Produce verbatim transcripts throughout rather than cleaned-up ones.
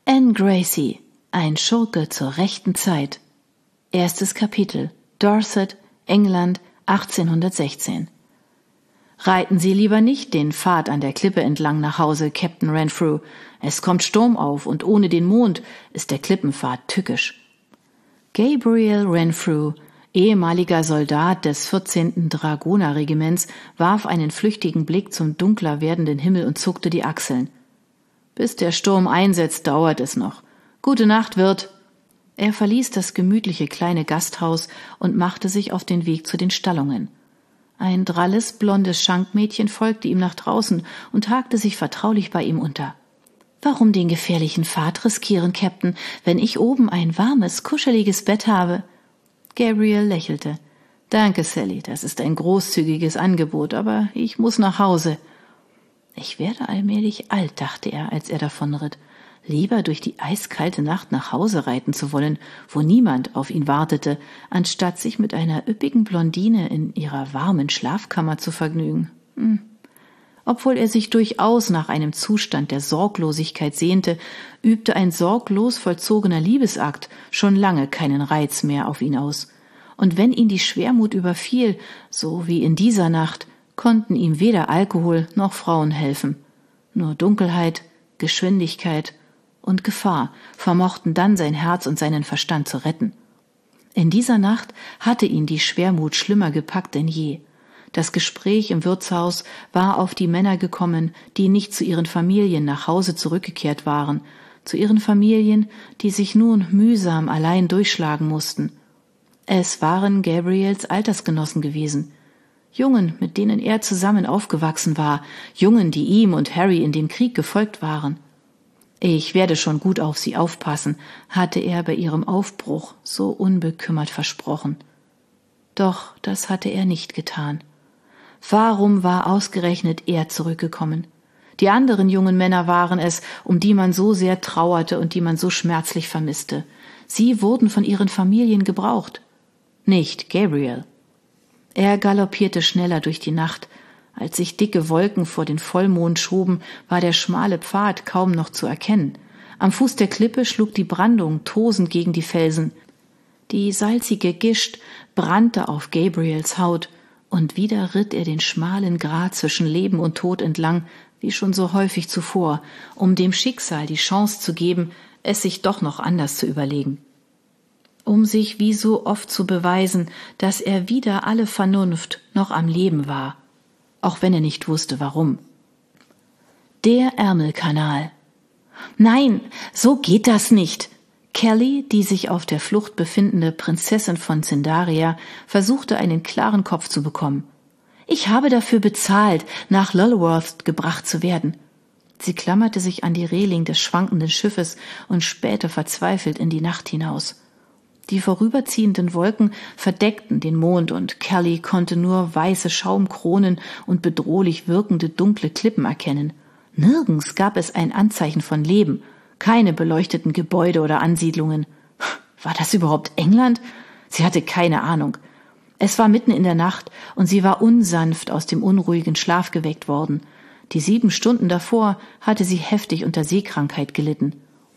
Anne Gracie, ein Schurke zur rechten Zeit. Erstes Kapitel. Dorset, England, achtzehnhundertsechzehn. Reiten Sie lieber nicht den Pfad an der Klippe entlang nach Hause, Captain Renfrew. Es kommt Sturm auf und ohne den Mond ist der Klippenpfad tückisch. Gabriel Renfrew, ehemaliger Soldat des vierzehnten Dragonerregiments, warf einen flüchtigen Blick zum dunkler werdenden Himmel und zuckte die Achseln. Bis der Sturm einsetzt, dauert es noch. Gute Nacht, Wirt. Er verließ das gemütliche kleine Gasthaus und machte sich auf den Weg zu den Stallungen. Ein dralles, blondes Schankmädchen folgte ihm nach draußen und hakte sich vertraulich bei ihm unter. »Warum den gefährlichen Pfad riskieren, Captain, wenn ich oben ein warmes, kuscheliges Bett habe?« Gabriel lächelte. »Danke, Sally, das ist ein großzügiges Angebot, aber ich muss nach Hause.« »Ich werde allmählich alt«, dachte er, als er davonritt. Lieber durch die eiskalte Nacht nach Hause reiten zu wollen, wo niemand auf ihn wartete, anstatt sich mit einer üppigen Blondine in ihrer warmen Schlafkammer zu vergnügen. Hm. Obwohl er sich durchaus nach einem Zustand der Sorglosigkeit sehnte, übte ein sorglos vollzogener Liebesakt schon lange keinen Reiz mehr auf ihn aus. Und wenn ihn die Schwermut überfiel, so wie in dieser Nacht, konnten ihm weder Alkohol noch Frauen helfen. Nur Dunkelheit, Geschwindigkeit und Gefahr vermochten dann sein Herz und seinen Verstand zu retten. In dieser Nacht hatte ihn die Schwermut schlimmer gepackt denn je. Das Gespräch im Wirtshaus war auf die Männer gekommen, die nicht zu ihren Familien nach Hause zurückgekehrt waren, zu ihren Familien, die sich nun mühsam allein durchschlagen mussten. Es waren Gabriels Altersgenossen gewesen, Jungen, mit denen er zusammen aufgewachsen war, Jungen, die ihm und Harry in den Krieg gefolgt waren. »Ich werde schon gut auf Sie aufpassen«, hatte er bei ihrem Aufbruch so unbekümmert versprochen. Doch das hatte er nicht getan. Warum war ausgerechnet er zurückgekommen? Die anderen jungen Männer waren es, um die man so sehr trauerte und die man so schmerzlich vermisste. Sie wurden von ihren Familien gebraucht. Nicht Gabriel. Er galoppierte schneller durch die Nacht. Als sich dicke Wolken vor den Vollmond schoben, war der schmale Pfad kaum noch zu erkennen. Am Fuß der Klippe schlug die Brandung tosend gegen die Felsen. Die salzige Gischt brannte auf Gabriels Haut, und wieder ritt er den schmalen Grat zwischen Leben und Tod entlang, wie schon so häufig zuvor, um dem Schicksal die Chance zu geben, es sich doch noch anders zu überlegen. Um sich wie so oft zu beweisen, dass er wider alle Vernunft noch am Leben war, auch wenn er nicht wusste, warum. Der Ärmelkanal. Nein, so geht das nicht. Kelly, die sich auf der Flucht befindende Prinzessin von Zindaria, versuchte einen klaren Kopf zu bekommen. Ich habe dafür bezahlt, nach Lulworth gebracht zu werden. Sie klammerte sich an die Reling des schwankenden Schiffes und spähte verzweifelt in die Nacht hinaus. Die vorüberziehenden Wolken verdeckten den Mond und Kelly konnte nur weiße Schaumkronen und bedrohlich wirkende dunkle Klippen erkennen. Nirgends gab es ein Anzeichen von Leben, keine beleuchteten Gebäude oder Ansiedlungen. War das überhaupt England? Sie hatte keine Ahnung. Es war mitten in der Nacht und sie war unsanft aus dem unruhigen Schlaf geweckt worden. Die sieben Stunden davor hatte sie heftig unter Seekrankheit gelitten.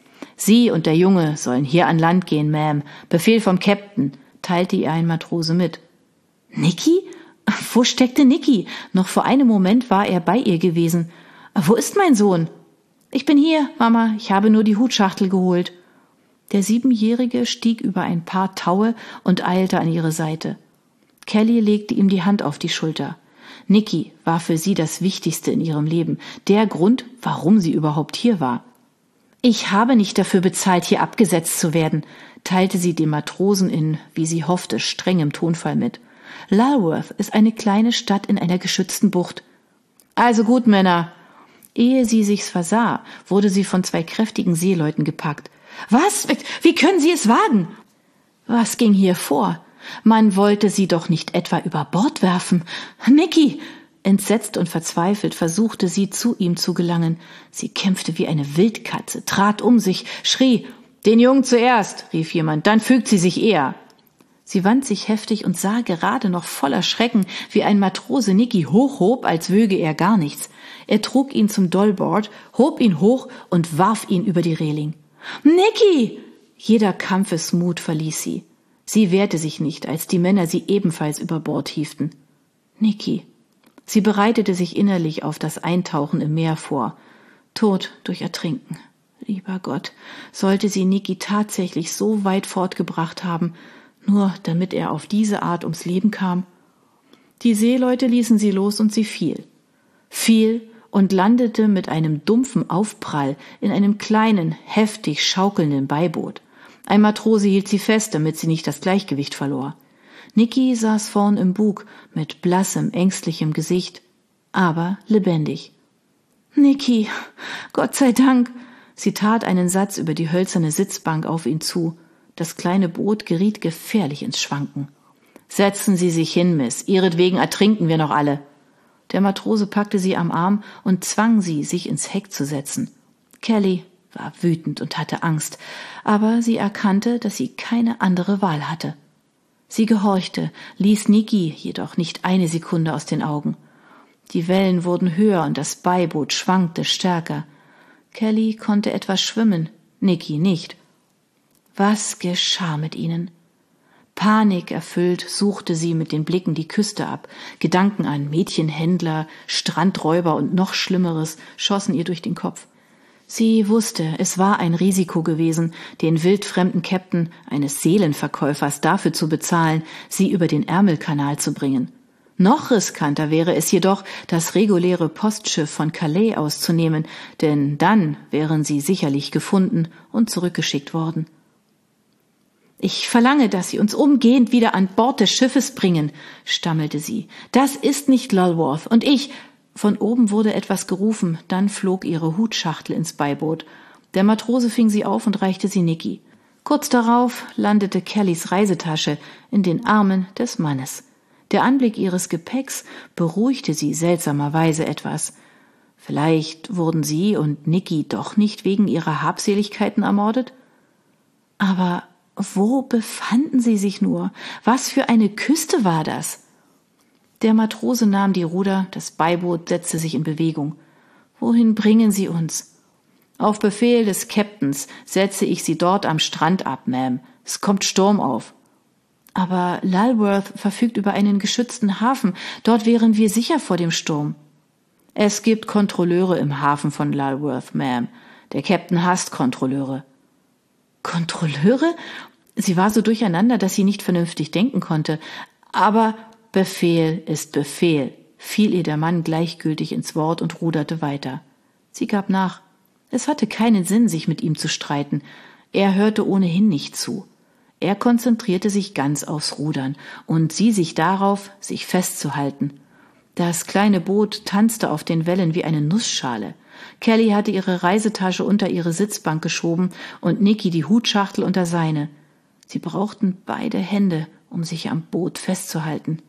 »Sie und der Junge sollen hier an Land gehen, Ma'am. Befehl vom Captain«, teilte ihr ein Matrose mit. »Nicky? Wo steckte Nicky? Noch vor einem Moment war er bei ihr gewesen. Wo ist mein Sohn?« »Ich bin hier, Mama. Ich habe nur die Hutschachtel geholt.« Der Siebenjährige stieg über ein paar Taue und eilte an ihre Seite. Kelly legte ihm die Hand auf die Schulter. Nicky war für sie das Wichtigste in ihrem Leben, der Grund, warum sie überhaupt hier war. »Ich habe nicht dafür bezahlt, hier abgesetzt zu werden«, teilte sie dem Matrosen in, wie sie hoffte, strengem Tonfall mit. »Lulworth ist eine kleine Stadt in einer geschützten Bucht.« »Also gut, Männer.« Ehe sie sich's versah, wurde sie von zwei kräftigen Seeleuten gepackt. »Was? Wie können Sie es wagen?« »Was ging hier vor? Man wollte sie doch nicht etwa über Bord werfen. Nicky!« Entsetzt und verzweifelt versuchte sie, zu ihm zu gelangen. Sie kämpfte wie eine Wildkatze, trat um sich, schrie, »Den Jungen zuerst«, rief jemand, »dann fügt sie sich eher.« Sie wand sich heftig und sah gerade noch voller Schrecken, wie ein Matrose Nicky hochhob, als wöge er gar nichts. Er trug ihn zum Dollboard, hob ihn hoch und warf ihn über die Reling. »Nicky!« Jeder Kampfesmut verließ sie. Sie wehrte sich nicht, als die Männer sie ebenfalls über Bord hieften. »Nicky!« Sie bereitete sich innerlich auf das Eintauchen im Meer vor. Tod durch Ertrinken. Lieber Gott, sollte sie Nicky tatsächlich so weit fortgebracht haben, nur damit er auf diese Art ums Leben kam? Die Seeleute ließen sie los und sie fiel. Fiel und landete mit einem dumpfen Aufprall in einem kleinen, heftig schaukelnden Beiboot. Ein Matrose hielt sie fest, damit sie nicht das Gleichgewicht verlor. Nicky saß vorn im Bug mit blassem, ängstlichem Gesicht, aber lebendig. »Nicky, Gott sei Dank!« Sie tat einen Satz über die hölzerne Sitzbank auf ihn zu. Das kleine Boot geriet gefährlich ins Schwanken. »Setzen Sie sich hin, Miss, ihretwegen ertrinken wir noch alle.« Der Matrose packte sie am Arm und zwang sie, sich ins Heck zu setzen. Kelly war wütend und hatte Angst, aber sie erkannte, dass sie keine andere Wahl hatte. Sie gehorchte, ließ Nicky jedoch nicht eine Sekunde aus den Augen. Die Wellen wurden höher und das Beiboot schwankte stärker. Kelly konnte etwas schwimmen, Nicky nicht. Was geschah mit ihnen? Panikerfüllt suchte sie mit den Blicken die Küste ab. Gedanken an Mädchenhändler, Strandräuber und noch Schlimmeres schossen ihr durch den Kopf. Sie wusste, es war ein Risiko gewesen, den wildfremden Käpt'n eines Seelenverkäufers dafür zu bezahlen, sie über den Ärmelkanal zu bringen. Noch riskanter wäre es jedoch, das reguläre Postschiff von Calais auszunehmen, denn dann wären sie sicherlich gefunden und zurückgeschickt worden. »Ich verlange, dass Sie uns umgehend wieder an Bord des Schiffes bringen«, stammelte sie. »Das ist nicht Lulworth und ich...« Von oben wurde etwas gerufen, dann flog ihre Hutschachtel ins Beiboot. Der Matrose fing sie auf und reichte sie Nicky. Kurz darauf landete Kellys Reisetasche in den Armen des Mannes. Der Anblick ihres Gepäcks beruhigte sie seltsamerweise etwas. Vielleicht wurden sie und Nicky doch nicht wegen ihrer Habseligkeiten ermordet? Aber wo befanden sie sich nur? Was für eine Küste war das? Der Matrose nahm die Ruder, das Beiboot setzte sich in Bewegung. »Wohin bringen Sie uns?« »Auf Befehl des Captains setze ich Sie dort am Strand ab, Ma'am. Es kommt Sturm auf.« »Aber Lulworth verfügt über einen geschützten Hafen. Dort wären wir sicher vor dem Sturm.« »Es gibt Kontrolleure im Hafen von Lulworth, Ma'am. Der Captain hasst Kontrolleure.« »Kontrolleure?« Sie war so durcheinander, dass sie nicht vernünftig denken konnte. »Aber Befehl ist Befehl«, fiel ihr der Mann gleichgültig ins Wort und ruderte weiter. Sie gab nach. Es hatte keinen Sinn, sich mit ihm zu streiten. Er hörte ohnehin nicht zu. Er konzentrierte sich ganz aufs Rudern und sie sich darauf, sich festzuhalten. Das kleine Boot tanzte auf den Wellen wie eine Nussschale. Kelly hatte ihre Reisetasche unter ihre Sitzbank geschoben und Nicky die Hutschachtel unter seine. Sie brauchten beide Hände, um sich am Boot festzuhalten.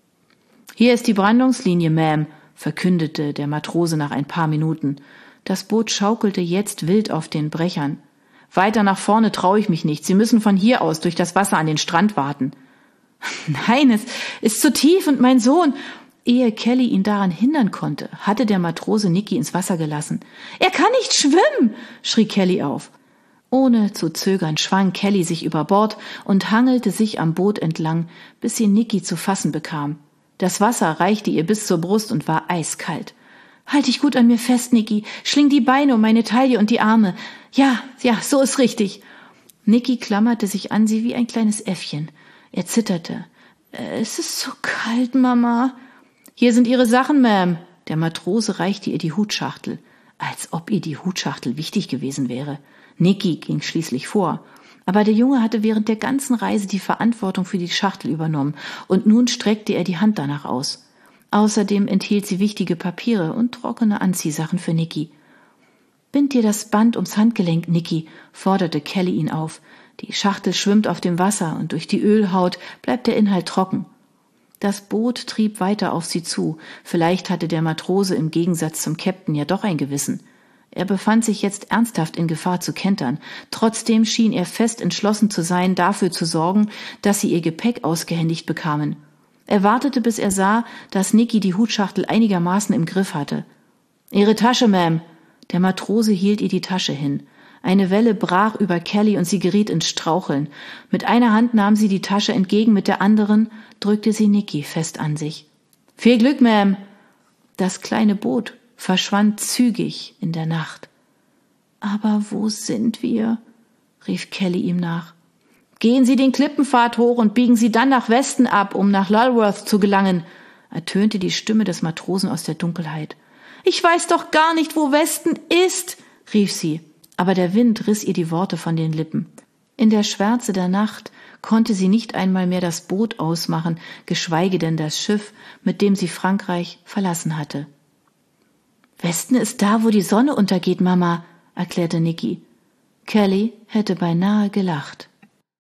»Hier ist die Brandungslinie, Ma'am«, verkündete der Matrose nach ein paar Minuten. Das Boot schaukelte jetzt wild auf den Brechern. »Weiter nach vorne traue ich mich nicht. Sie müssen von hier aus durch das Wasser an den Strand warten.« »Nein, es ist zu tief und mein Sohn...« Ehe Kelly ihn daran hindern konnte, hatte der Matrose Nicky ins Wasser gelassen. »Er kann nicht schwimmen«, schrie Kelly auf. Ohne zu zögern schwang Kelly sich über Bord und hangelte sich am Boot entlang, bis sie Nicky zu fassen bekam. Das Wasser reichte ihr bis zur Brust und war eiskalt. »Halt dich gut an mir fest, Nicky. Schling die Beine um meine Taille und die Arme. Ja, ja, so ist richtig.« Nicky klammerte sich an sie wie ein kleines Äffchen. Er zitterte. »Es ist so kalt, Mama.« »Hier sind Ihre Sachen, Ma'am.« Der Matrose reichte ihr die Hutschachtel. Als ob ihr die Hutschachtel wichtig gewesen wäre. Nicky ging schließlich vor. Aber der Junge hatte während der ganzen Reise die Verantwortung für die Schachtel übernommen und nun streckte er die Hand danach aus. Außerdem enthielt sie wichtige Papiere und trockene Anziehsachen für Nicky. »Bind dir das Band ums Handgelenk, Nicky«, forderte Kelly ihn auf. »Die Schachtel schwimmt auf dem Wasser und durch die Ölhaut bleibt der Inhalt trocken.« Das Boot trieb weiter auf sie zu. Vielleicht hatte der Matrose im Gegensatz zum Captain ja doch ein Gewissen. Er befand sich jetzt ernsthaft in Gefahr zu kentern. Trotzdem schien er fest entschlossen zu sein, dafür zu sorgen, dass sie ihr Gepäck ausgehändigt bekamen. Er wartete, bis er sah, dass Nicky die Hutschachtel einigermaßen im Griff hatte. »Ihre Tasche, Ma'am.« Der Matrose hielt ihr die Tasche hin. Eine Welle brach über Kelly und sie geriet ins Straucheln. Mit einer Hand nahm sie die Tasche entgegen, mit der anderen drückte sie Nicky fest an sich. »Viel Glück, Ma'am!« Das kleine Boot verschwand zügig in der Nacht. »Aber wo sind wir?« rief Kelly ihm nach. »Gehen Sie den Klippenpfad hoch und biegen Sie dann nach Westen ab, um nach Lulworth zu gelangen«, ertönte die Stimme des Matrosen aus der Dunkelheit. »Ich weiß doch gar nicht, wo Westen ist«, rief sie, aber der Wind riss ihr die Worte von den Lippen. In der Schwärze der Nacht konnte sie nicht einmal mehr das Boot ausmachen, geschweige denn das Schiff, mit dem sie Frankreich verlassen hatte. »Westen ist da, wo die Sonne untergeht, Mama«, erklärte Nicky. Kelly hätte beinahe gelacht.